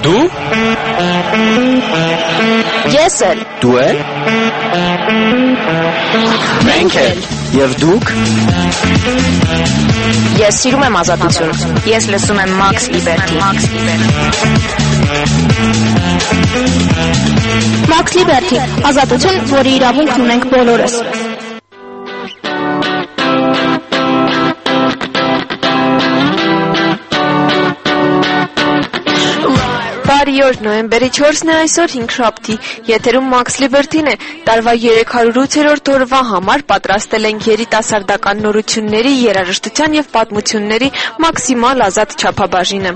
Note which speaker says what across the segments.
Speaker 1: Դու?
Speaker 2: Ես էլ։
Speaker 1: Դու էլ? Մենք էլ։ Եվ դուք?
Speaker 2: Ես սիրում եմ ազատություն։ Ես լսում եմ Max Liberty։
Speaker 3: Max Liberty, ազատություն, որի իրավունքն ունենք բոլորս։
Speaker 4: Բարի օր, նոյեմբերի 4-ն է այսօր 5 շաբթի, եթերում Max Liberty-ն է, տարվա 308-րդ օրվա համար պատրաստել ենք երիտասարդական նորությունների, երաժշտության և պատմությունների մաքսիմալ ազատ չափաբաժինը։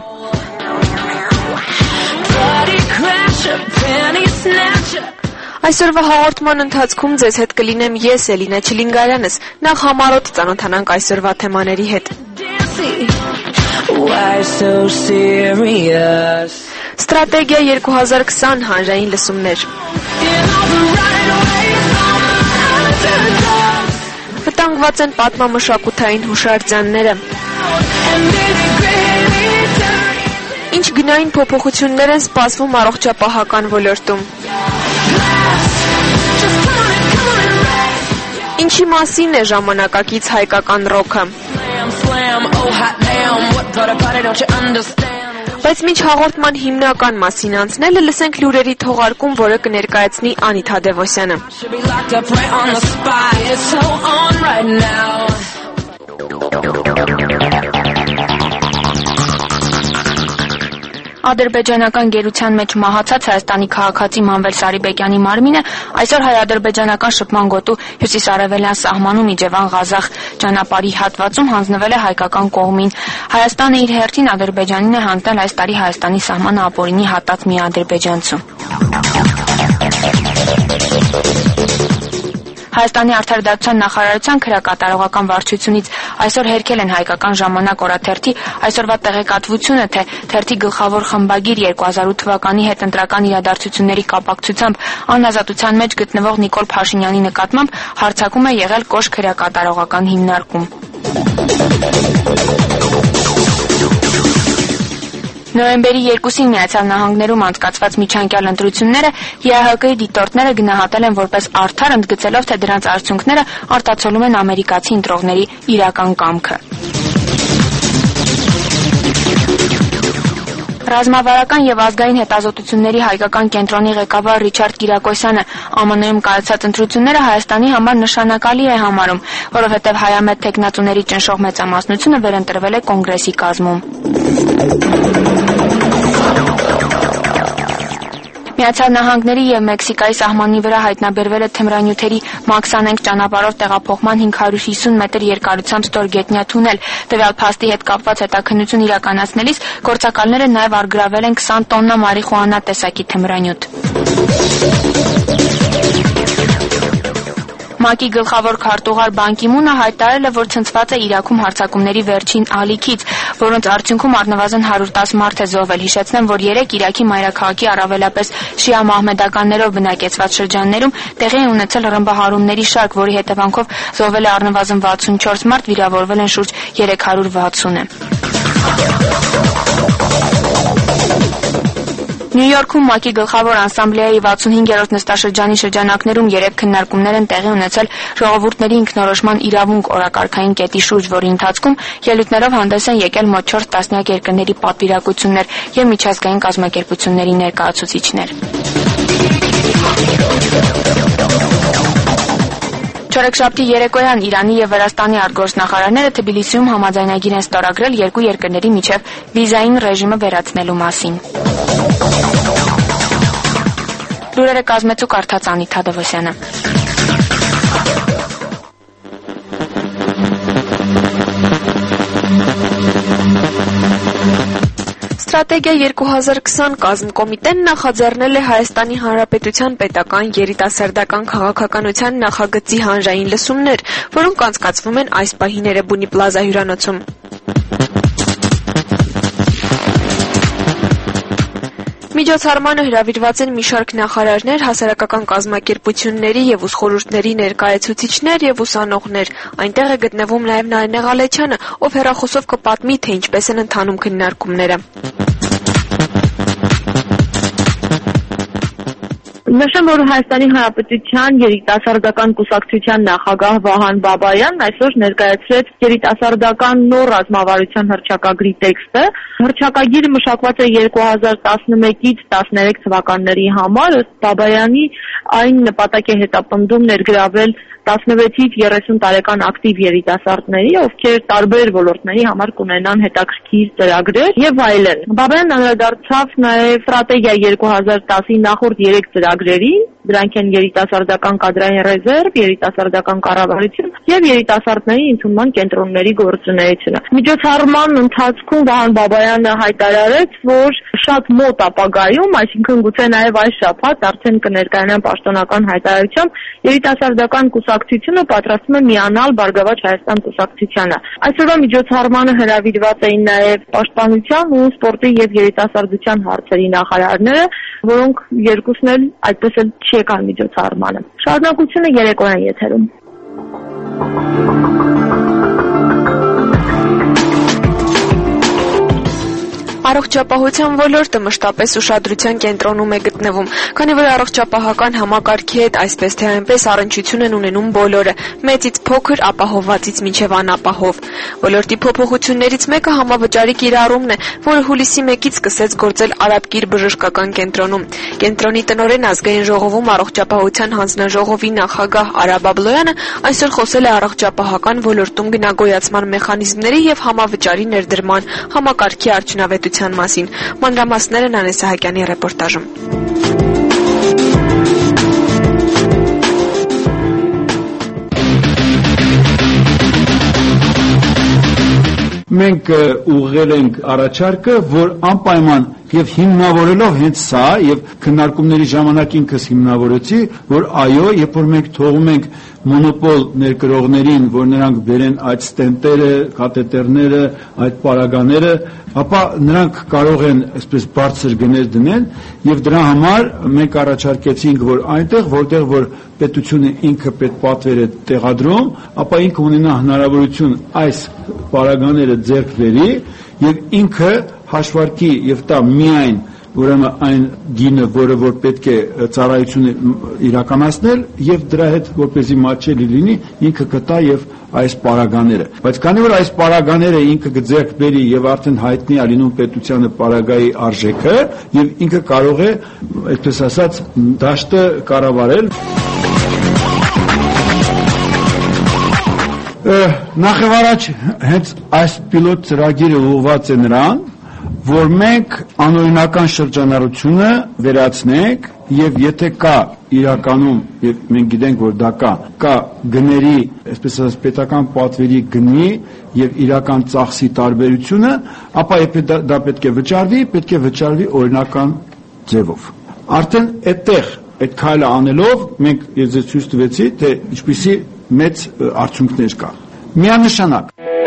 Speaker 4: Այսօրվա հաղորդման ընթացքում ձեզ հետ կլինեմ ես, Էլինա Չիլինգարյանս, նախ համառոտ ծանոթանանք այսօրվա թեմաների հետ։ Ստրատեգիա 2020 հանրային լսումներ։ Վտանգված են պատմամշակութային հուշարձանները։ Ինչ գնային փոփոխություններ են սպասվում առողջապահական ոլորտում։ Ինչի մասին է ժամանակակից հայկական ռոքը։ Բայց մինչ հաղորդման հիմնական մասին անցնելը լսենք լուրերի թողարկում, որը կներկայացնի Անիթ Հադևոսյանը։
Speaker 5: Ադրբեջանական գերության մեջ մահացած Հայաստանի քաղաքացի Մանվել Սարիբեկյանի մարմինը այսօր հայ-ադրբեջանական շփման գոտու հյուսիսարևելյան սահմանում Իջևան-Ղազախ ճանապարհի հատվածում հանձնվել է հայկական կողմին։ Հայաստանը իր հերթին Ադրբեջանին է հանձնել այս տարի Հայաստանի սահմանը ապօրինի հատած մի ադրբեջանցու։ Հայաստանի արդարադատության նախարարության քրեակատարողական վարչությունից այսօր հերքել են Հայկական ժամանակ օրաթերթի այսօրվա տեղեկատվությունը, թե թերթի գլխավոր խմբագիր 2008 թվականի հետընտրական իրադարձությունների կապակցությամբ անազատության մեջ գտնվող Նիկոլ Փաշինյանի նկատմամբ հարձակում է եղել կոշտ քրեակատարողական հիմնարկում։ Նոյեմբերի 2-ին Միացյալ Նահանգներում անցկացված միջանկյալ ընտրությունները ԵԱՀԿ-ի դիտորդները գնահատել են որպես արդար, ընդգծելով, թե դրանց արդյունքները արտացոլում են ամերիկացի ընտրողների իրական կամքը։ Ռազմավարական և ազգային հետազոտությունների հայկական կենտրոնի ղեկավար Ռիչարդ Կիրակոսյանը ԱՄՆ-ում կայացած ընտրությունները Հայաստանի համար նշանակալի է համարում, որովհետև հայամետ թեկնածուների ճնշող մեծամասնությունը վերընտրվել է կոնգրեսի կազմում։ Միացյալ Նահանգների և Մեքսիկայի սահմանի վրա հայտնաբերվել է թմրանյութերի Մաքսանենք ճանապարհով տեղափոխման 550 մետր երկարությամբ ստորգետնյա թունել։ Տվյալ փաստի հետ կապված հետաքննություն իրականացնելիս գործակալները նաև առգրավել են 20 տոննա մարիխուանա տեսակի թմրանյութ։ ՄԱԿ-ի գլխավոր քարտուղար Բան Կի Մունը հայտարարել է, որ ցնցված է Իրաքում հարձակումների վերջին ալիքից, որոնց արդյունքում առնվազն 110 մարդ է զոհվել։ Հիշեցնեմ, որ 3 Իրաքի մայրաքաղաքի առավելապես շիա մահմեդականներով բնակեցված շրջաններում տեղի է ունեցել ռմբահարումների շարք, որի հետևանքով զոհվել է առնվազն 64 մարդ, վիրավորվել են շուրջ 360-ը։ Նյու Յորքում ՄԱԿ-ի գլխավոր ասամբլեայի 65-րդ նստաշրջանի շրջանակներում 3 քննարկումներ են տեղի ունեցել ժողովուրդների ինքնորոշման իրավունք օրակարգային կետի շուրջ, որի ընթացքում ելույթներով հանդես են եկել մոտ 4 տասնյակ երկրների պատվիրակություններ և միջազգային կազմակերպությունների ներկայացուցիչներ։ Չորեքշաբթի երեկոյան Իրանի և Վրաստանի արտգործնախարարները Թբիլիսիում համաձայնագիր են ստորագրել երկու երկրների միջև վիզային ռեժիմը վերացնելու մասին։ Լուրերը կազմեց ու կարդաց Անիթ Հադևոսյանը։
Speaker 4: Ստրատեգիա 2020 կազմկոմիտեն նախաձեռնել է Հայաստանի Հանրապետության պետական երիտասարդական քաղաքականության նախագծի հանրային լսումներ, որոնք անցկացվում են այս պահին Էրեբունի պլազա հյուրանոցում։ Միջոցառմանը հրավիրված են մի շարք նախարարներ, հասարակական կազմակերպությունների և ուսխորհուրդների ներկայացուցիչներ և ուսանողներ։ Այնտեղ է գտնվում նաև Նարինե Ղալեչյանը, ով հեռախոսով կպատմի, թե ինչպես են ընթանում քննարկումները։
Speaker 3: Նշեմ, որ Հայաստանի Հանրապետության երիտասարդական կուսակցության նախագահ Վահան Բաբայանն այսօր ներկայացրեց երիտասարդական նոր ռազմավարության հռչակագրի տեքստը։ Հռչակագիրը մշակված է 2011-ից 13 թվականների համար, ըստ Բաբայանի այն նպատակ է հետապնդում ներգրավել 16-ից 30 տարեկան ակտիվ երիտասարդների, ովքեր տարբեր ոլորտների համար կունենան հետաքրքիր ծրագրեր եւ այլն։ Բաբայանն անդրադարձավ նաեւ Ստրատեգիա 2010-ի նախորդ 3 ծրագրերին, դրանք են երիտասարդական կադրային ռեզերվ, երիտասարդական կառավարություն եւ երիտասարդների ընդունման կենտրոնների գործունեությունը։ Միջոցառման ընթացքում Վահան Բաբայանը հայտարարեց, որ շատ մոտ ապագայում, այսինքն գուցե նաեւ այս շաբաթ արդեն կներկայանան պաշտոնական հայտարարությամբ երիտասարդական կուսակցությունը պատրաստվում է միանալ Բարգավաճ Հայաստան կուսակցությանը։ Այսօրվա միջոցառմանը հրավիրված էին նաեւ պաշտպանության ու սպորտի եւ երիտասարդության հարցերի նախարարները, որոնք երկուսն էլ այդպես էլ չեկան միջոցառմանը։ Շարունակությունը երեկոյան եթերում։
Speaker 4: Առողջապահության ոլորտը մշտապես ուշադրության կենտրոնում է գտնվում, քանի որ առողջապահական համակարգի հետ այսպես թե այնպես առնչություն են ունենում բոլորը՝ մեծից փոքր, ապահովվածից մինչև անապահով։ Ոլորտի փոփոխություններից մեկը համավճարի կիրառումն է, որը հուլիսի 1-ից սկսեց գործել Արաբկիր բժշկական կենտրոնում։ Կենտրոնի տնօրեն Ազգային ժողովում առողջապահության հանձնաժողովի նախագահ Արա Բաբլոյանը այսօր խոսել է առողջապահական ոլորտում գնագոյացման մեխանիզմների եւ համավճարի ներդրման համակարգի արդյունավետության մասին։ Մանրամասները Նանե Սահակյանի ռեպորտաժում։
Speaker 6: Մենք ուղղել ենք առաջարկը, որ անպայման եւ հիմնավորելով հենց սա եւ քննարկումների ժամանակ ինքս հիմնավորեցի, որ այո, երբ որ մենք թողում ենք մոնոպոլ ներկրողներին, որ նրանք բերեն այդ ստենտերը, կաթետերները, այդ պարագաները, ապա նրանք կարող են այսպես բարձր գներ դնել եւ դրա համար մենք առաջարկեցինք, որ այնտեղ, որտեղ որ պետությունը ինքը պետպատվեր է տեղադրում, ապա ինքը ունենա հնարավորություն այս պարագաները ձեռք բերի եւ ինքը հաշվարկի եւ տա միայն ուրեմն այն գինը, որը որ պետք է ծառայությունը իրականացնել եւ դրա հետ որպեսզի մատչելի լինի, ինքը կտա եւ այս պարագաները։ Բայց քանի որ այս պարագաները ինքը կձեռք բերի եւ արդեն հայտնի է լինում պետությանը պարագայի արժեքը եւ ինքը կարող է, այսպես ասած, դաշտը կառավարել։ Նախևառաջ հենց այս պիլոտ ծրագիրը ուղղված է նրան, որ մենք անօրինական շրջանառությունը վերացնենք եւ եթե կա իրականում եւ մենք գիտենք որ դա կա գների, այսպես ասած պետական պատվերի գնի եւ իրական ծախսի տարբերությունը, ապա եթե դա պետք է վճարվի օրինական ձևով։ Արդեն այդտեղ այդ քայլը անելով մենք ես ցույց տվեցի թե ինչպիսի մեծ արդյունքներ կա։ Միանշանակ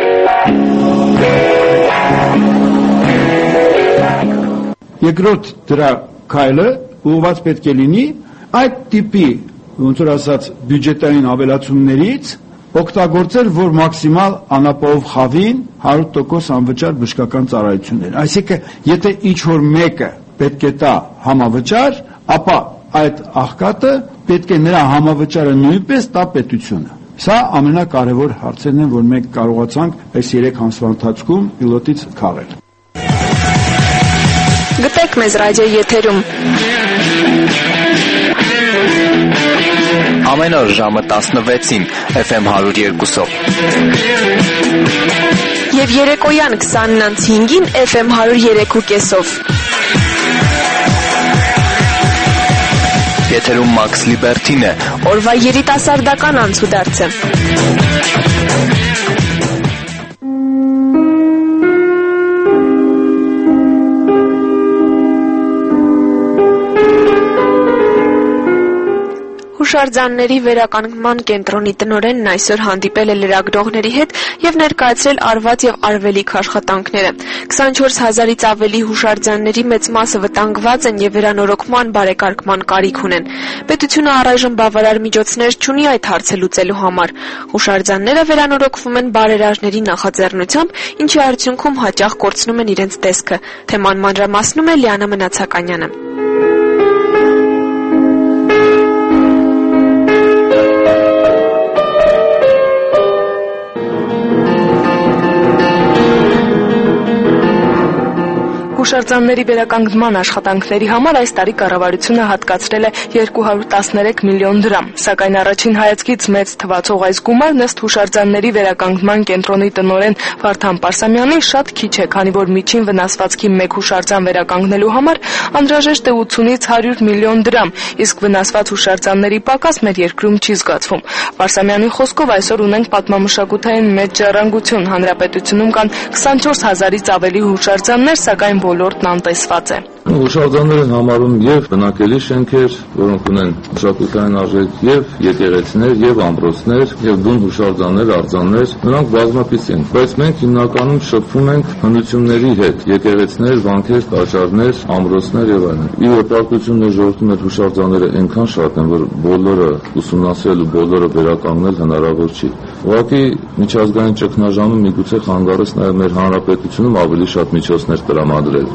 Speaker 6: երկրորդ դրա քայլը ուղղված պետք է լինի այդ տիպի, ոնց որ ասած, բյուջետային ավելացումներից օգտագործել, որ մաքսիմալ անապահով խավին 100% անվճար բժշկական ծառայություններ։ Այսինքն, եթե ինչ-որ մեկը պետք է տա համավճար, ապա այդ աղքատը պետք է նրա համավճարը նույնպես տա պետությունը։ Սա ամենակարևոր հարցերն են, որ մենք կարողացանք այս 3 ամսվա ընթացքում պիլոտից քաղել։
Speaker 4: Գտեք մեզ ռադիո եթերում։
Speaker 1: Ամեն օր ժամը 16-ին FM 102-ով։
Speaker 4: Եվ երեկոյան 20:05-ին FM 103.5-ով։
Speaker 1: Եթերում Max Liberty-ն է,
Speaker 4: օրվա երիտասարդական անցուդարձը։ Հուշարձանների վերականգնման կենտրոնի տնօրենն այսօր հանդիպել է լրագրողների հետ եւ ներկայացրել արված եւ արվելիք աշխատանքները։ 24,000-ից ավելի հուշարձանների մեծ մասը վտանգված են եւ վերանորոգման բարեկարգման կարիք ունեն։ Պետությունը առայժմ բավարար միջոցներ չունի այդ հարցը լուծելու համար։ Հուշարձանները վերանորոգվում են բարերարների նախաձեռնությամբ, ինչի արդյունքում հաճախ կորցնում են իրենց տեսքը։ Թեման մանրամասնում է Լիանա Մնացականյանը։ Հուշարձանների վերականգնման աշխատանքների համար այս տարի կառավարությունը հատկացրել է 213 միլիոն դրամ, սակայն առաջին հայացքից մեծ թվացող այս գումարն ըստ հուշարձանների վերականգնման կենտրոնի տնօրեն Վարդան Պարսամյանի շատ քիչ է, քանի որ միջին վնասվածքի մեկ հուշարձան վերականգնելու համար անհրաժեշտ է 80-ից 100 միլիոն դրամ, իսկ վնասված հուշարձանների պակաս մեր երկրում չի զգացվում։ Պարսամյանի խոսքով այսօր ունենք պատմամշակութային մեծ ժառանգություն, հանրապետությունում կան 24 000-ից ավելի հուշարձաններ, սակայն ոլորտն անտեսված է։
Speaker 7: Հուշարձաններ են համարում եւ բնակելի շենքեր, որոնք ունեն մշակութային արժեք, եւ եկեղեցիներ, եւ ամրոցներ, եւ բուն հուշարձաններ, արձաններ, նրանք բազմապից են, բայց մենք հիմնականում շփվում ենք հնությունների հետ, եկեղեցիներ, վանքեր, տաճարներ, ամրոցներ եւ այլն։ Ի որպարտությունն ժողովրդի մեր հուշարձանները այնքան շատ են, որ բոլորը ուսումնասիրել ու բոլորը վերականգնել հնարավոր չի։ Ուղղակի միջազգային ճգնաժամը միգուցե խանգարեց նաեւ մեր հանրապետությունում ավելի շատ միջոցներ տրամադրել։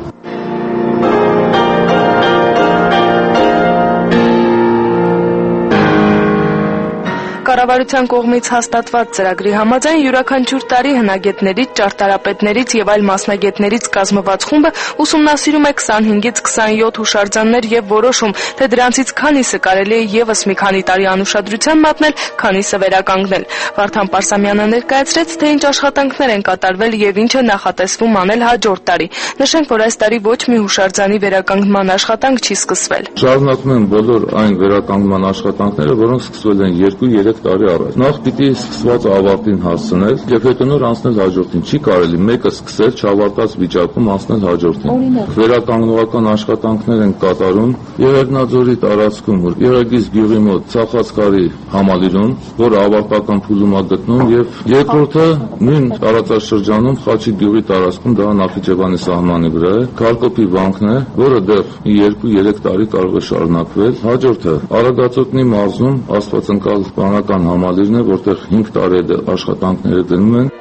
Speaker 4: Կառավարության կողմից հաստատված ծրագրի համաձայն յուրաքանչյուր տարի հնագետներից, ճարտարապետներից եւ այլ մասնագետներից կազմված խումբը ուսումնասիրում է 25-ից 27 հուշարձաններ եւ որոշում, թե դրանցից քանիսը կարելի է եւս մի քանի տարի անուշադրության մատնել, քանիսը վերականգնել։ Վարդան Պարսամյանը ներկայացրեց, թե ինչ աշխատանքներ են կատարվել եւ ինչ է նախատեսվում անել հաջորդ տարի։ Նշենք, որ այս տարի ոչ մի հուշարձանի վերականգնման աշխատանք չի սկսվել։
Speaker 7: Շարունակվում են բոլոր այն վերականգնման աշխատանքները, որոնք սկսվել են 2-3 տարի առաջ։ Նախ պիտի սկսված ավարտին հասցնել եւ հետո նոր անցնել հաջորդին։ Չի կարելի մեկը սկսել չավարտած վիճակում անցնել հաջորդին։ Վերականգնողական աշխատանքներ են կատարում Եղեգնաձորի տարածքում, Եղեգիս գյուղի մոտ Ցախածքարի համալիրում, որը ավարտական փուլում է գտնվում, եւ երկրորդը նույն տարածաշրջանում Խաչի գյուղի տարածքում, դա Նախիջևանի սահմանի վրա է, Քարկոպի վանքն է, որը դեռ 2-3 տարի կարող է շարունակվել։ Հաջորդը Արագածոտնի մարզում Աստվածընկալ բանական համալիրն է, որտեղ 5 տարի աշխատանքները դնում են։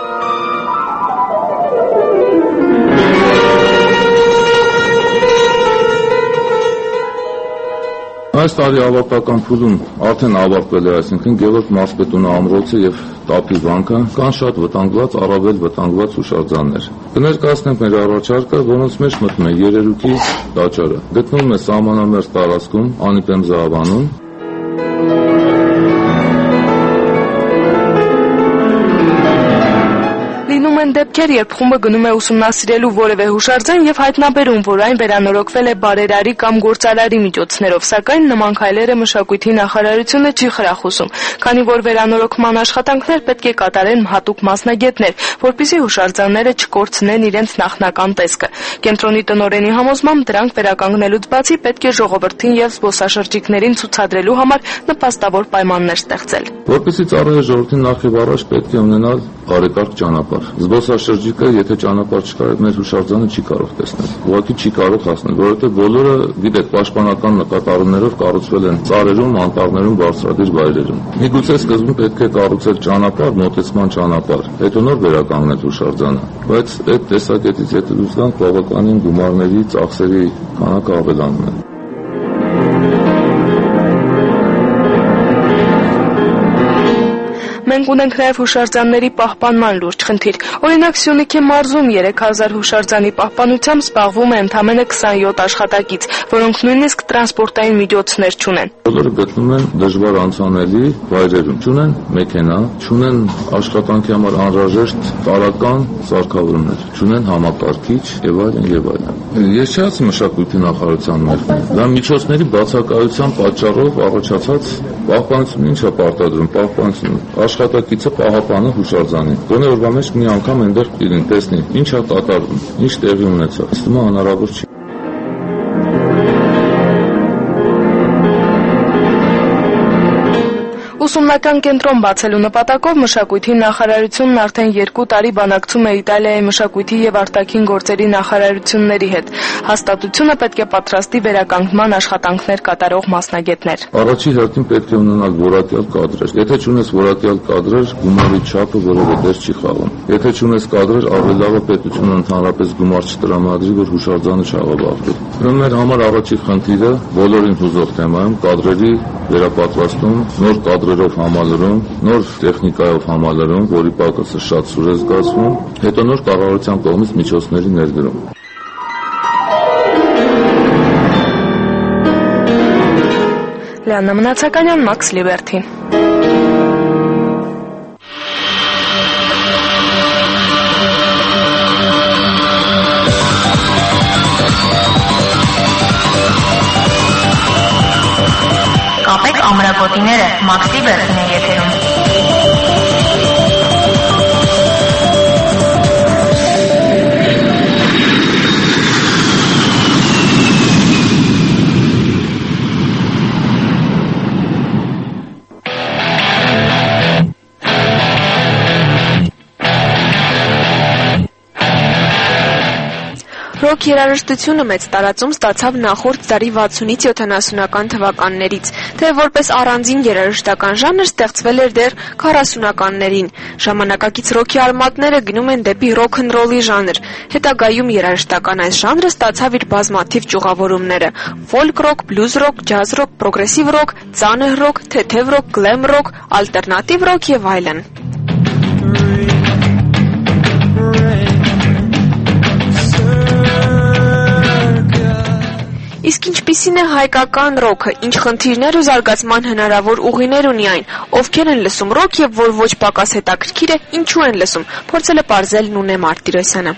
Speaker 7: Այս տարի ավարտական փուլում արդեն ավարտվել է, այսինքն Գևորգ Մասպետունի ամրոցը եւ Տապի վանքը, կան շատ վտանգված, առավել վտանգված հուշարձաններ։ Կներկայացնենք մեր առաջարկը, որոնց մեջ մտնում է Երերուկի տաճարը։ Գտնվում է սահմանամերձ տարածքում, Անիպեմ Զահավանում։
Speaker 4: Լինում են դեպքեր, երբ խումբը գնում է ուսումնասիրելու որևէ հուշարձան եւ հայտնաբերում, որ այն վերանորոգվել է բարերարի կամ գործարարի միջոցներով, սակայն նման քայլերը մշակույթի նախարարությունը չի խրախուսում, քանի որ վերանորոգման աշխատանքներ պետք է կատարեն հատուկ մասնագետներ, որպեսզի հուշարձանները չկորցնեն իրենց նախնական տեսքը։ Կենտրոնի տնօրենի համոզմամբ դրանք վերականգնելուց բացի պետք է ժողովրդին եւ զբոսաշրջիկներին ցուցադրելու համար նպաստավոր պայմաններ ստեղծել։
Speaker 7: Որպեսզի ծառայի ժողովրդին նախ եւ առաջ պետք է ունենալ բարեկարգ ճանապարհ։ Զբոսաշրջիկը, եթե ճանապարհ չկա, մեր հուշարձանը չի կարող տեսնել։ Ուղղակի չի կարող հասնել, որովհետեւ բոլորը, գիտեք, պաշտպանական նկատառումներով կառուցվել են ծառերում, անտառներում, բարձրադիր վայրերում։ Միգուցե սկզբում պետք է կառուցել ճանապարհ, մոտեցման ճանապարհ, հետո նոր վերականգնել հուշարձանը։ Բայց այդ տեսակետից եթե դուրս գանք, բավականին գումարների, ծախսերի քանակը ավելանում է։
Speaker 4: Մենք ունենք նաև հուշարձանների պահպանման լուրջ խնդիր։ Օրինակ Սյունիքի մարզում 3000 հուշարձանի պահպանությամբ զբաղվում է ընդամենը 27 աշխատակից, որոնք նույնիսկ տրանսպորտային միջոցներ չունեն։
Speaker 7: Բոլորը գտնվում են դժվար անցանելի վայրերում, չունեն մեքենա, չունեն աշխատանքի համար անհրաժեշտ տարրական սարքավորումներ, չունեն համակարգիչ եւ այլն եւ այլն։ Ես չասեմ մշակույթի նախարարության մեջ, դա միջոցների բացակայության պատճառով առաջացած պահպանությունը ինչ է պարտադրում, պահպանությունը աշխատակիցը պահապանը հուշարձանի։ Գոնե օրվա մեջ մի անգամ այնտեղ իրեն տեսնի, ինչ է կատարվում, ինչ տեղի ունեցավ։ Ստումա հնարավոր չի։
Speaker 4: Ուսումնական կենտրոն բացելու նպատակով մշակույթի նախարարությունն արդեն 2 տարի բանակցում է Իտալիայի մշակույթի եւ արտաքին գործերի նախարարությունների հետ։ Հաստատությունը պետք է պատրաստի վերականգնման աշխատանքներ կատարող մասնագետներ։
Speaker 7: Առաջի հերթին պետք է ունենալ որակյալ կադրեր։ Եթե չունես որակյալ կադրեր, գումարի չափը որևէ դեր չի խաղում։ Եթե չունես կադրեր, ավելի լավ է պետությունը ընդհանրապես գումար չտրամադրի, որ հուշարձանը չաղավաղվի։ Ուրեմն մեր համար առաջի խնդիրը բոլորին հուզող թեմայում կադրերի վերապատրաստում, նոր կադրերով համալրում, նոր տեխնիկայով համալրում, որի պակասը շատ սուր է զգացվում, հետո նոր կառավարության կողմից միջոցների ներդրում։
Speaker 8: Լիաննա Մնացականյան, Max Liberty։
Speaker 2: Կապեք ամրագոտիները, Max Liberty-ն է եթերում։
Speaker 4: Ռոք երաժշտությունը մեծ տարածում ստացավ նախորդ դարի 60-ից 70-ական թվականներից, թե որպես առանձին երաժշտական ժանր ստեղծվել էր դեռ 40-ականներին։ Ժամանակակից ռոքի արմատները գնում են դեպի ռոք-ն-ռոլի ժանր։ Հետագայում երաժշտական այս ժանրը ստացավ իր բազմաթիվ ճյուղավորումները՝ ֆոլք ռոք, բլյուզ ռոք, ջազ ռոք, պրոգրեսիվ ռոք, ծանր ռոք, թեթև ռոք, գլեմ ռոք, ալտերնատիվ ռոք եւ այլն։ Իսկ ինչպիսին է հայկական ռոքը, ինչ խնդիրներ ու զարգացման հնարավոր ուղիներ ունի այն, ովքեր են լսում ռոք եւ որ ոչ պակաս հետաքրքիր է, ինչու են լսում, փորձել է պարզել Նունե Մարտիրոսյանը։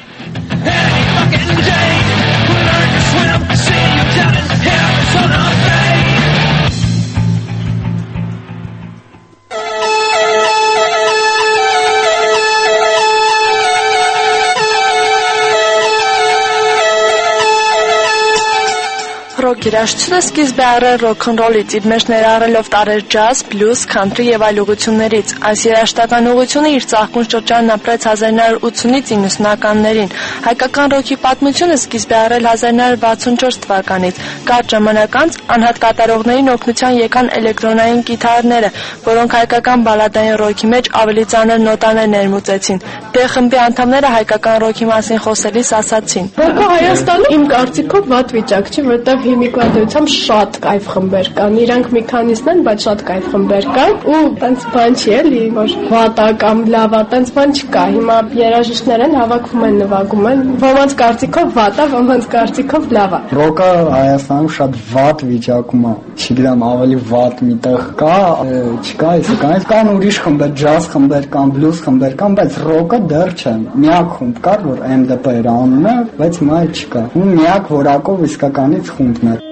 Speaker 8: Ռոք երաժշտությունը սկիզբ է առել ռոք-ն-ռոլից, իր մեջ ներառելով տարրեր ջազ, բլյուզ, քանթրի եւ այլ ուղղություններից։ Այս երաժշտական ուղղությունը իր ծաղկուն շրջանն ապրեց 1980-ից 90-ականներին։ Հայկական ռոքի պատմությունը սկիզբ է առել 1964 թվականից։ Կարճ ժամանակ անց անհատ կատարողներին օգնության եկան էլեկտրոնային կիթառները, որոնք հայկական բալադային ռոքի մեջ ավելի ծանր նոտաներ ներմուծեցին։ Դե խմբի անդամները հայկական ռոքի մասին խոսելիս ասացին.
Speaker 9: Ռոքը Հայաստանում իմ կարծիքով վատ վիճակ չի, որտեղ հիմիկվադրությամբ շատ կայֆ խմբեր կան։ Իրանք մի քանիսն են, բայց շատ կայֆ խմբեր կան ու տենց բան չի էլի, որ վատա կամ լավա, տենց բան չկա։ Հիմա երաժիշտներ են հավաքվում են, նվագում են, ոմանց կարծիքով վատա, ոմանց կարծիքով լավա։
Speaker 10: Ռոկը Հայաստանում շատ վատ վիճակում է, չգիտեմ, ավելի վատ միտեղ կա, չկա, կան ուրիշ խմբեր, ջազ խմբեր կան, բլյուզ խմբեր կան, բայց ռոկը դեռ չեն։ Միակ խումբ կար, որ MDP էր անունը, բայց հիմա չկա։ Ու միակ որակով իսկականից խումբն է։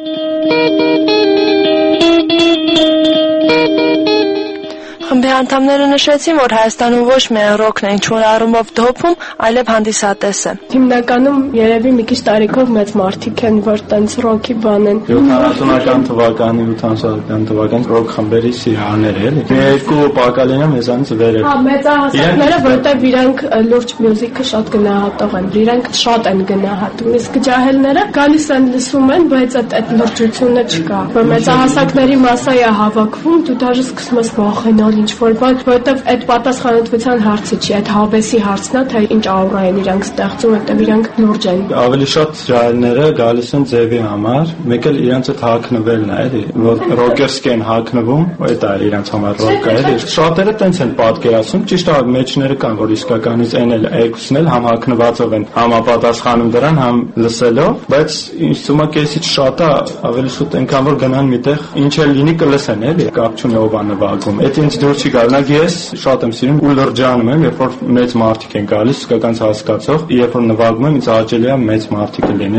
Speaker 8: Խմբի անդամները նշեցին, որ Հայաստանում ոչ միայն ռոքն է ինչ-որ առումով դոփում, այլև հանդիսատես է։
Speaker 9: Հիմնականում երևի մի քիչ տարիքով մեծ մարդիկ են, որ տենց ռոքի բան են։
Speaker 11: 70-ական թվականի, 80-ական թվականի ռոք խմբերի սիրահարներ էլի։ Երկու բակալինը մեզանից վեր է։
Speaker 9: Հա, մեծահասակները, որտեղ իրանք լուրջ մյուզիկը շատ գնահատող են, իրանք շատ են գնահատում։ Իսկ ջահելները գալիս են լսում են, բայց այդ լրջությունը չկա։ Որ մեծահասակների մասսա է հավաքվում, դու դաժե սկսում ես վախենալ ինչ-որ բան, որովհետև այդ պատասխանատվության հարցը չի, այդ հավեսի հարցն է, թե ինչ աուրա են իրանք ստեղծում, որովհետև իրանք լուրջ են։
Speaker 11: Ավելի շատ ջահելները գալիս են ձևի համար, մեկ էլ իրանց այդ հագնվելն է, էլի, որ ռոկերսկ են հագնվում, այդ է իրանց համար ռոկը, էլի։ Շատերը տենց են պատկերացնում, ճիշտ է, մեջները կան, որ իսկականից այն էլ երկուսն էլ համ հագնվածով են, համապատասխանում դրան, համ լսելով, բայց ինձ թվում է կեսից շատը ավելի շուտ այնքան որ գնան միտեղ, ինչ էլ լինի կլսեն, էլի, կապ չունի ով է նվագում։ Այդ ինձ դուր չի գալ, նայ ես շատ եմ սիրում ու լրջանում եմ, երբ որ մեծ մարդիկ են գալիս, իսկական հասկացող, երբ որ նվագում եմ, ինձ հաճելի է մեծ մարդիկ լինեն։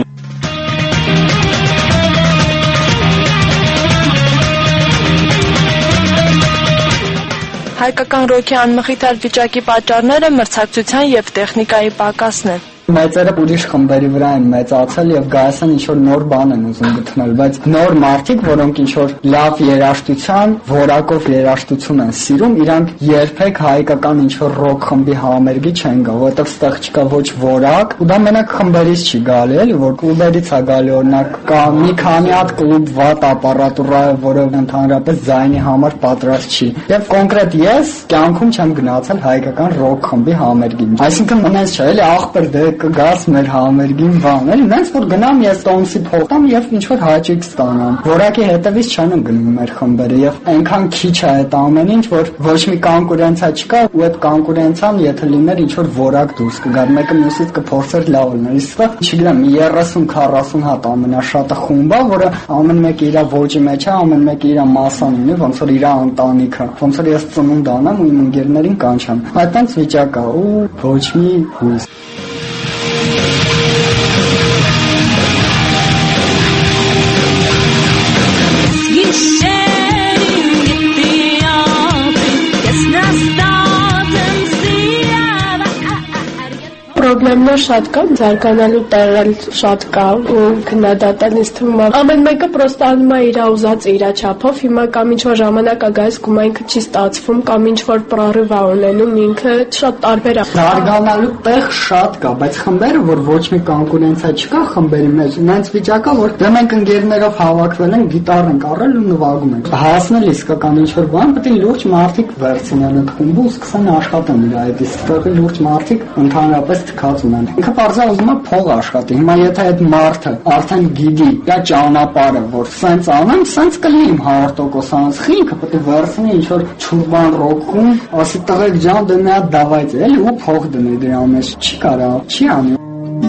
Speaker 8: Հայկական ռոքի անմխիթար վիճակի պատճառները մրցակցության եւ տեխնիկայի պակասն է։
Speaker 10: Մեծերը ուրիշ խմբերի վրա են մեծացել եւ գայս են ինչ-որ նոր բան են ուզում գտնել, բայց նոր մարդիկ, որոնք ինչ-որ լավ երաժշտության, որակով երաժշտություն են սիրում, իրանք երբեք հայկական ինչ-որ ռոք խմբի համերգի չեն գա, որովհետեւ ստեղ չկա ոչ որակ, ու դա մենակ խմբերից չի գալի, էլի, որ կլուբերից է գալի, օրինակ կա մի քանի հատ կլուբ վատ ապարատուրա է, որը ընդհանրապես ձայնի համար պատրաստ չի։ Եվ կոնկրետ ես կյանքում չեմ գնացել հայկական ռոք խմբի համերգին։ Այսինքն մնաց չէ, էլի ախպեր դե կգաս մեր համերգին բան, էլի, նենց որ գնամ ես տոմսի փոխտամ եւ ինչ որ հաճիկ ստանամ։ Որակի հետևից չեն գնում մեր խմբերը եւ այնքան քիչ է այդ ամեն ինչ, որ ոչ մի կոնկուրենցիա չկա ու այդ կոնկուրենցիան եթե լիներ ինչ որ որակ դուրս կգար, մեկը մյուսից կփորձեր լավ լինել։ Իսկ չգիտեմ 30-40 հատ ամենաշատը խումբ է, որը ամեն մեկը իր ոճի մեջ է, ամեն մեկը իր մասան ունի, ոնց որ իր ընտանիքը, ոնց որ ես ծնունդ անեմ ու իմ ընկերներին կանչեմ։ Այդտենց վիճակ է ու ոչ մի հույս։
Speaker 9: Պրոբլեմներ շատ կան, զարգանալու տեղել շատ կա ու քննադատել ինձ թվում է ամեն մեկը պրոստը անում է իր ուզածը իր չափով, հիմա կամ ինչ որ ժամանակ է գալիս գումայինքը չի ստացվում կամ ինչ որ պրորիվ է ունենում, ինքը շատ տարբեր է։
Speaker 10: Զարգանալու տեղ շատ կա, բայց խմբերը, որ ոչ մի կոնկուրենցիա չկա խմբերի մեջ, նենց վիճակա, որ դե մենք ընկերներով հավաքվել ենք, գիտար ենք առել ու նվագում ենք։ Հասնել իսկական ինչ որ բան, պետք է լուրջ մարդիկ վերցնեն այդ խումբը ու սկսեն աշխատել իր այդ իսկ լուրջ մարդիկ ընդհանրապես թքած ունեն։ Ինքը բարձր ուզում է փող աշխատի։ Հիմա եթե այդ մարդը արդեն գիտի դա ճանապարհը, որ սենց անեմ, սենց կլինի իմ 100% անցքի, ինքը պետք է վերցնի ինչ որ չուրբան ռոքում, ասի տղեկ ջան, դե նա դավայց էլի ու փող դնի դրա մեջ։ Չի կարա, չի անի։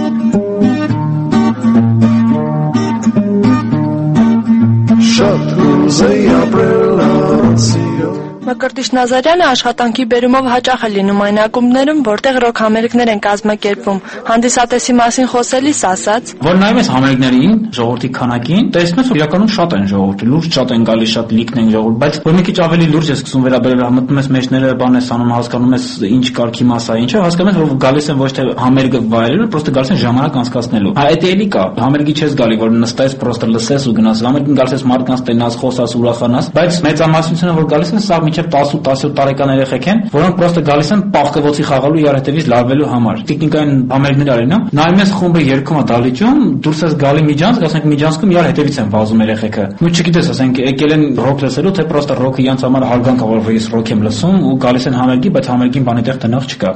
Speaker 12: Շատ ուզեի ապրել անցյալ
Speaker 8: Մկրտիչ Նազարյանը աշխատանքի բերումով հաճախ է լինում այն ակումբներում, որտեղ ռոք համերգներ են կազմակերպվում։ Հանդիսատեսի մասին խոսելիս ասաց.
Speaker 13: Որ նայում ես համերգներին, ժողովրդի քանակին, տեսնում ես որ իրականում շատ են ժողովուրդը, լուրջ շատ են գալիս, շատ լիքն են ժողովուրդ, բայց որ մի քիչ ավելի լուրջ ես սկսում վերաբերել, մտնում ես մեջները, բան ես անում, հասկանում ես ինչ կարգի մասա, ինչը հասկանում ես որ գալիս են ոչ թե համերգը վայելելու, պրոստը գալիս են ժամանակ անցկացնելու։ Այդ էլի կա, համերգի չես գալի, որ նստես, պրոստը լսես ու գնաս, համերգին գալիս ես մարդկանց տենաս, խոսաս, ուրախանաս, բայց մեծամասնությունը որ գալիս են, սա մինչև 10-18 տարեկան երեխեք են, որոնք պրոստը գալիս են պաղկվոցի խաղալու իրար հետևից լարվելու համար։ Տիկնիկային համերգներ արին, նայում ես խումբը երգում է դալիճում, դուրս ես գալի միջանցք, ասենք միջանցքում իրար հետևից են վազում երեխեքը։ Ու չգիտես, ասենք եկել են ռոք լսելու, թե պրոստը ռոքը իրանց համար հարգանք է, որ ես ռոք եմ լսում ու գալիս են համերգի, բայց համերգին բանի տեղ տնող չկա։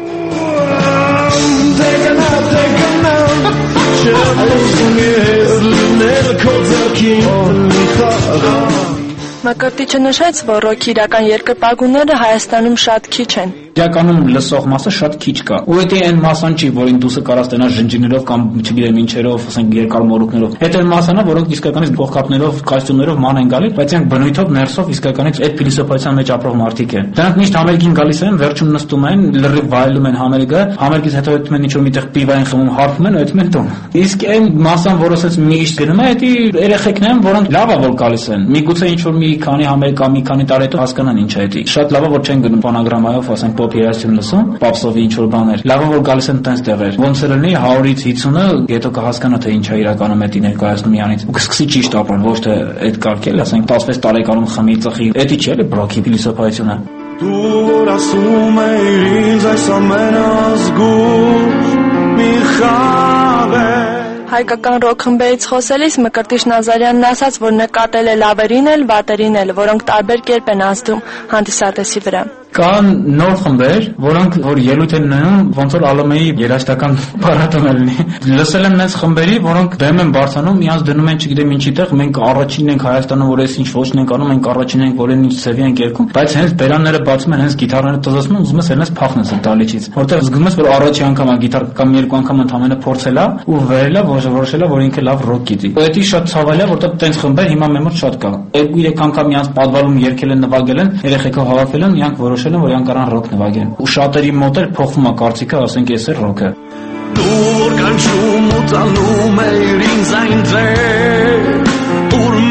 Speaker 8: Մկրտիչը նշեց, որ ռոքի իրական երկրպագուները Հայաստանում շատ քիչ են։
Speaker 13: Իրականում լսող մասը շատ քիչ կա։ Ու դա այն մասան չի, որին դուսը կարաս տենաս ժնջիներով կամ չգիտեմ ինչերով, ասենք երկար մորուքներով։ Այդ այն մասանա, որոնք իսկականից փողկապներով, կոստյումներով ման են գալի, բայց այն բնույթով ներսով իսկականից այդ փիլիսոփայության մեջ ապրող մարդիկ են։ Դրանք միշտ համերգին գալիս են, վերջում նստում են, լրիվ վայելում են համերգը, համերգից հետո այդում են ինչ-որ միտեղ պիվա են խմում, հարբում են, այդում են տուն։ Իսկ այն մասան, որը ասես միշտ գնում է, դա երեխեքն են, որոնք լավ է որ գալիս են։ Միգուցե ինչ-որ մի քանի համերգ կամ մի քանի տարի հետո հասկանան ինչ է դա։ Շատ լավ է որ չեն գնում ֆոնոգրամայով, ասենք պոպ երաժշտություն լսում, պապսովի ինչ-որ բաներ։ Լավ է որ գալիս են տենց տեղեր։ Ոնց էլ լինի 100-ից 50-ը հետո կհասկանա թե ինչ է իրականում դա ներկայացնում իրանից։ Ու կսկսի ճիշտ ապրել, ոչ թե այդ կարգել, ասենք 16 տարեկանում խմի ծխի։ Դա չի էլի բրոքի փիլիսոփայությունը։
Speaker 12: Դու ասում ես ինձ այս ամենը զգուշ մի խաղ է
Speaker 8: Հայկական ռոք խմբերից խոսելիս Մկրտիչ Նազարյանն ասաց, որ նկատել է լավերին էլ, վատերին էլ, որոնք տարբեր կերպ են ազդում հանդիսատեսի վրա։
Speaker 13: Կան նոր խմբեր, որոնք որ ելույթ են նայում, ոնց որ Ալամեի երաժշտական փառատոնը լինի։ Լսել եմ նենց խմբերի, որոնք բեմ են բարձանում, իրանց դնում են չգիտեմ ինչի տեղ, մենք առաջինն ենք Հայաստանում, որ այս ինչ ոչն ենք անում, մենք առաջինն ենք, որ այն ինչ ծևի ենք երգում, բայց հենց բերանները բացում են, հենց գիտարները տզոսնում, ուզում ես հենց փախնես այդ դալիճից, որտեղ զգում ես, որ առաջի անգամ է գիտար կամ երկու անգամ ընդամենը փորձել է ու վերել է, որոշել է, որ ինքը լավ ռոք գիտի։ Դա շատ ցավալի է, որտեղ տենց խմբեր հիմա մեր մոտ շատ կա։ 2-3 անգամ իրանց պատվալում երգել են, նվագել են, երեխեքով հավաքվել են, իրանք որոշել են, որ իրանք կարան ռոք նվագեն։ Ու շատերի մոտ էլ փոխվում է կարծիքը, ասենք էս է ռոքը։
Speaker 12: Դու կանչում ու տանում ես ինձ այնտեղ ուր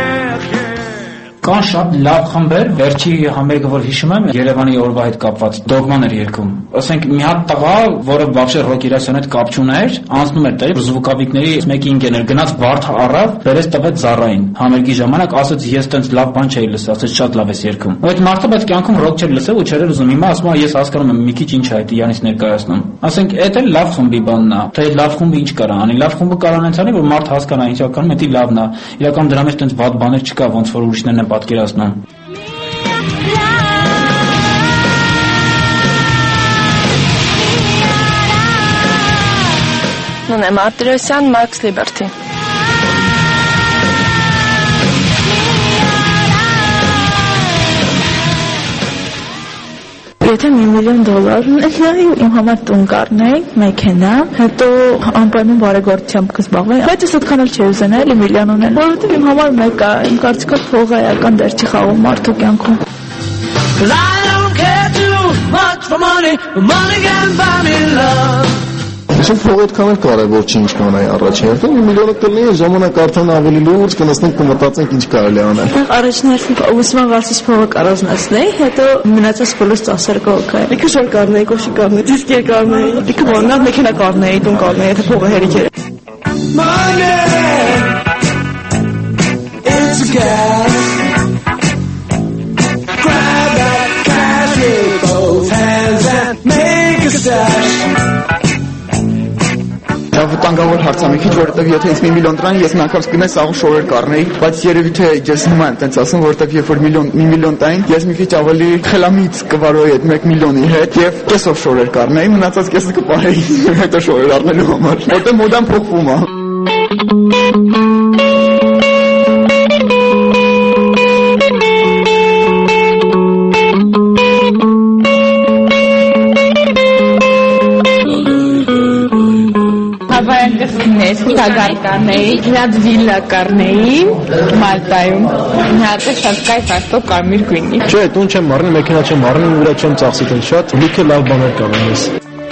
Speaker 13: Կան շատ լավ խմբեր, վերջի համերգը որ հիշում եմ, Երևանի օրվա հետ կապված դոգման էր երգում։ Ասենք մի հատ տղա, որը բավարար ռոք իրասիան հետ կապ չուներ, անցնում էր տեղ զվուկավիկների մեկի ինգեներ գնաց բարդ առավ, վերես տվեց Զարային։ Համերգի ժամանակ ասաց ես տենց լավ բան չէի լսել, ասաց շատ լավ ես երգում։ Ու այդ մարդը բայց կյանքում ռոք չէր լսել ու չէր ուզում։ Հիմա ասում է ես հասկանում եմ մի քիչ ինչ է այդ իրանից ներկայացնում։ Ասենք այդ էլ լավ խմբի բանն է, թե լավ խումբը ինչ կարա անի, լավ խումբը կարող է անցանի, որ մարդ հասկանա ինչ ականում, դա լավն է։ Իրական դրա մեջ տենց վատ բաներ չկա, ոնց որ ուրիշներն են պատկերացնում։
Speaker 8: Անե Մարտիրոսյան, Max Liberty։
Speaker 14: Եթե $1 միլիոն իմ համար տուն կառնեի, մեքենա, հետո անպայման բարեգործությամբ կզբաղվեի, բայց ես այդքան էլ չի ուզենա $1 միլիոն ունել, որովհետև իմ համար մեկ է, իմ կարծիքով փողը էական դեր չի խաղում մարդու կյանքում։
Speaker 15: Իսկ փողը այդքան էլ կարևոր չի ինչ կանայի առաջին հերթին, $1 միլիոնը կլինի, ժամանակ արդեն ավելի լուրջ կնստենք կմտածենք ինչ կարելի անել։
Speaker 14: Առաջին հերթին ուսման վարձից փողը կառանձնացնեի, հետո մնացած բոլոր ծախսերը կողքայի։ Լիքը շոր կառնեի, կոշի կառնեի, դիսկեր կառնեի, լիքը բանալ մեքենա կառնեի, տուն կառնեի, եթե փողը հերիք էր։
Speaker 10: Վտանգավոր հարցամիքիչ, որովհետև եթե ինձ $1 միլիոն տրան, ես մանկავს գնայի սաղ շորեր կառնեի, բայց երևի թե ես հիմա եմ տենց ասում, որովհետև երբ որ $1 միլիոն տային, ես մի քիչ ավելի խելամիտ կվարոյի այդ $1 միլիոնի հետ եւ կեսով շորեր կառնեի, մնացած կեսը կպահեի հետո շորեր առնելու համար, որտեղ մոդան փոխվում է։
Speaker 16: Տագար կանեի, հատ վիլա կանեի Մալտայում, հատ շատ կայֆ աստո կարմիր գույնի։
Speaker 15: Չէ, տուն չեմ մառնի, մեքենա չեմ մառնի, ուրա չեմ ծախսի տեն շատ, լիքը լավ բաներ կանեմ ես։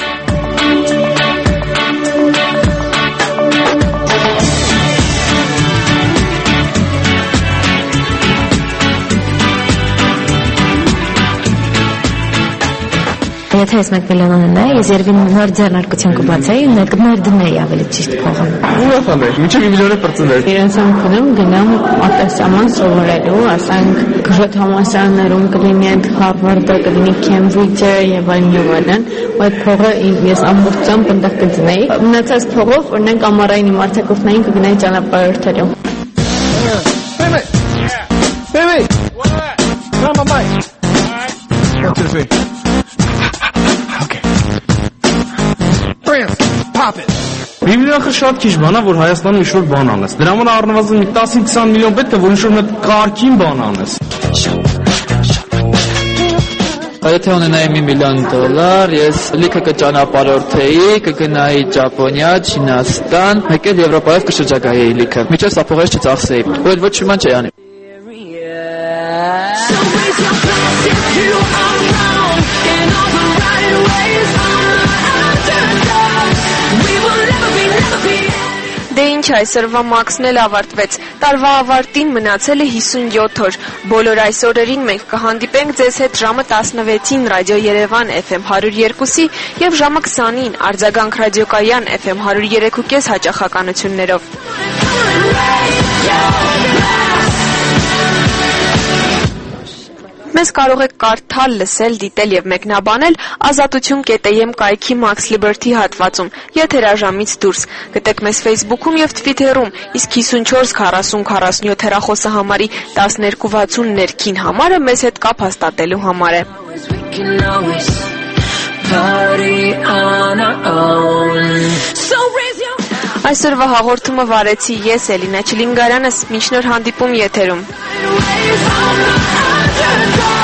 Speaker 17: Եթե ես $1 միլիոն ունեի, ես երևի նոր ձեռնարկություն կբացեի, ներդնեի ավելի ճիշտ փողը։
Speaker 10: Ուրախան եմ, մինչև $1 միլիոն պրծնել։
Speaker 16: Իրենց ամքնում գնամ արտասահման սովորելու, ասենք գժոտ համալսարաններում կլինի այդ Հարվարդը, կլինի Քեմբրիջը եւ այլն, ու այդ փողը ես ամբողջությամբ այնտեղ կդնեի։ Մնացած փողով, օրինակ ամառային իմ արտակուրտներին կգնայի ճանապարհորդելու։
Speaker 15: Baby! Come on, Mike. One, two, three.
Speaker 18: $1 միլիոնը շատ քիչ բան է, որ Հայաստանում ինչ-որ բան անես։ Դրա համար առնվազն 10-20 միլիոն պետք է, որ ինչ-որ մի կարգին բան անես։
Speaker 19: Եթե ունենայի $1 միլիոն, ես լիքը կճանապարհորդեի, կգնայի Ճապոնիա, Չինաստան, մեկ էլ Եվրոպայով կշրջագայեի լիքը։ Միջև սա փողերս չծախսեի։ Ու էլ ոչ մի բան չի անի։
Speaker 4: Դե ինչ այսօրվա Մաքսն էլ ավարտվեց։ Տարվա ավարտին մնացել է 57 օր։ Բոլոր այս օրերին մենք կհանդիպենք ձեզ հետ ժամը 16-ին Ռադիո Երևան FM 102-ի եւ ժամը 20-ին Արձագանք ռադիոկայան FM 103.5 հաճախականություններով։ Մեզ կարող եք կարդալ, լսել, դիտել եւ մեկնաբանել Ազատություն.am կայքի Max Liberty հատվածում, եթերաժամից դուրս։ Գտեք մեզ Facebook-ում եւ Twitter-ում, իսկ 54 40 47 հեռախոսահամարի 1260 ներքին համարը մեզ հետ կապ հաստատելու համար է։ Այսօրվա հաղորդումը վարեցի ես Էլինա Չլինգարանս, մինչ նոր հանդիպում եթերում։